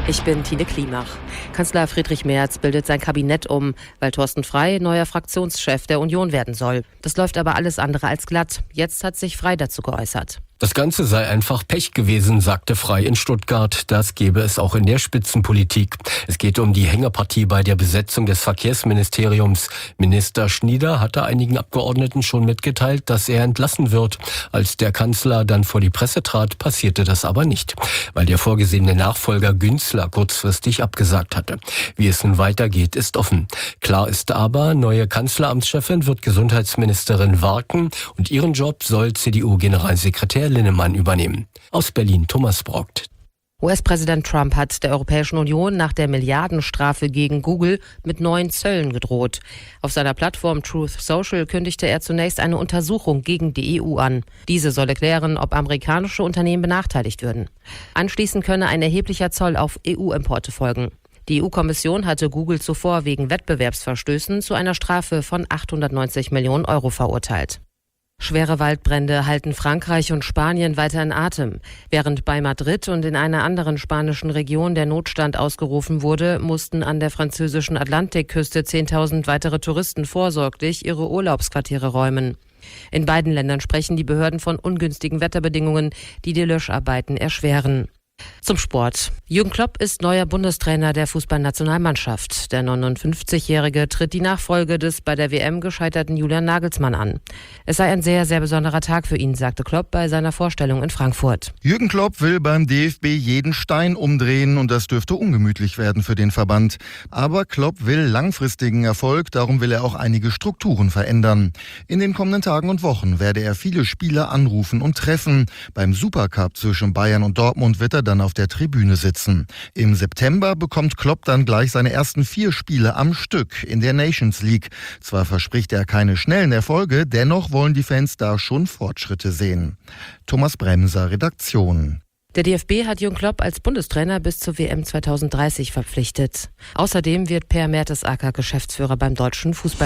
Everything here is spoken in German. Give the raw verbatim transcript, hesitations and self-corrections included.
Ich bin Tine Klimach. Kanzler Friedrich Merz bildet sein Kabinett um, weil Thorsten Frey neuer Fraktionschef der Union werden soll. Das läuft aber alles andere als glatt. Jetzt hat sich Frey dazu geäußert. Das Ganze sei einfach Pech gewesen, sagte Frey in Stuttgart. Das gebe es auch in der Spitzenpolitik. Es geht um die Hängepartie bei der Besetzung des Verkehrsministeriums. Minister Schnieder hatte einigen Abgeordneten schon mitgeteilt, dass er entlassen wird. Als der Kanzler dann vor die Presse trat, passierte das aber nicht, weil der vorgesehene Nachfolger Günzler kurzfristig abgesagt hatte. Wie es nun weitergeht, ist offen. Klar ist aber, neue Kanzleramtschefin wird Gesundheitsministerin Warken und ihren Job soll C D U-Generalsekretär Linnemann übernehmen. Aus Berlin Thomas Brockt. U S-Präsident Trump hat der Europäischen Union nach der Milliardenstrafe gegen Google mit neuen Zöllen gedroht. Auf seiner Plattform Truth Social kündigte er zunächst eine Untersuchung gegen die E U an. Diese soll erklären, ob amerikanische Unternehmen benachteiligt würden. Anschließend könne ein erheblicher Zoll auf E U-Importe folgen. Die E U-Kommission hatte Google zuvor wegen Wettbewerbsverstößen zu einer Strafe von achthundertneunzig Millionen Euro verurteilt. Schwere Waldbrände halten Frankreich und Spanien weiter in Atem. Während bei Madrid und in einer anderen spanischen Region der Notstand ausgerufen wurde, mussten an der französischen Atlantikküste zehntausend weitere Touristen vorsorglich ihre Urlaubsquartiere räumen. In beiden Ländern sprechen die Behörden von ungünstigen Wetterbedingungen, die die Löscharbeiten erschweren. Zum Sport. Jürgen Klopp ist neuer Bundestrainer der Fußballnationalmannschaft. Der neunundfünfzigjährige tritt die Nachfolge des bei der W M gescheiterten Julian Nagelsmann an. Es sei ein sehr, sehr besonderer Tag für ihn, sagte Klopp bei seiner Vorstellung in Frankfurt. Jürgen Klopp will beim D F B jeden Stein umdrehen und das dürfte ungemütlich werden für den Verband. Aber Klopp will langfristigen Erfolg, darum will er auch einige Strukturen verändern. In den kommenden Tagen und Wochen werde er viele Spieler anrufen und treffen. Beim Supercup zwischen Bayern und Dortmund wird er dann auf der Tribüne sitzen. Im September bekommt Klopp dann gleich seine ersten vier Spiele am Stück in der Nations League. Zwar verspricht er keine schnellen Erfolge, dennoch wollen die Fans da schon Fortschritte sehen. Thomas Bremser, Redaktion. Der D F B hat Jürgen Klopp als Bundestrainer bis zur W M zweitausenddreißig verpflichtet. Außerdem wird Per Mertesacker Geschäftsführer beim Deutschen Fußball